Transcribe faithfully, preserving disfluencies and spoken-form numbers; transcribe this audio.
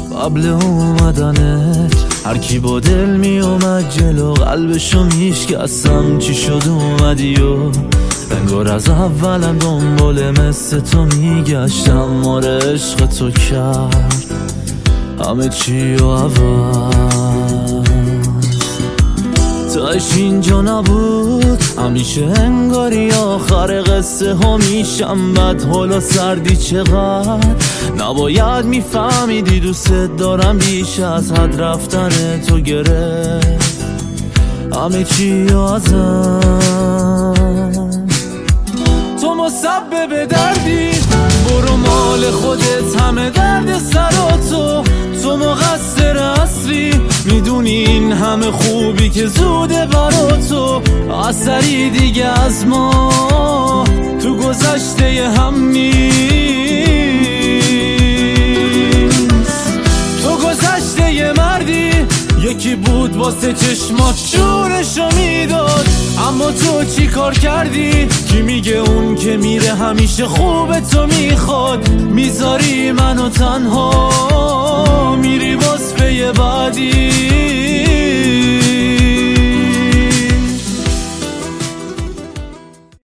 قبل اومدنت هر کی با دل می اومد جلو قلبشو میشکستم، چی شد اومدی و انگار از اولم دنبال مثل تو میگشتم. ماره عشق تو کرد همه چی و عوض، تاش اینجا نبود همیشه انگاری آخر قصه ها میشم بد. حالا سردی چقدر نباید میفهمیدی دوست دارم بیش از حد. رفتن تو گرفت همه چی ازم، تو مسبب دردی، برو مال خودت همه درد سراتو. تو مقصر اصلی، میدونی این همه خوبی که زوده برا تو. اثری دیگه از ما تو گذشته هم نیست. تو گذشته یه مردی یکی بود واسه چشمات شورشو میداد، اما تو چی کار کردی؟ کی میگه اون که میره همیشه خوبه تو میخواد؟ میذاری منو تنها میری واسه بعدی.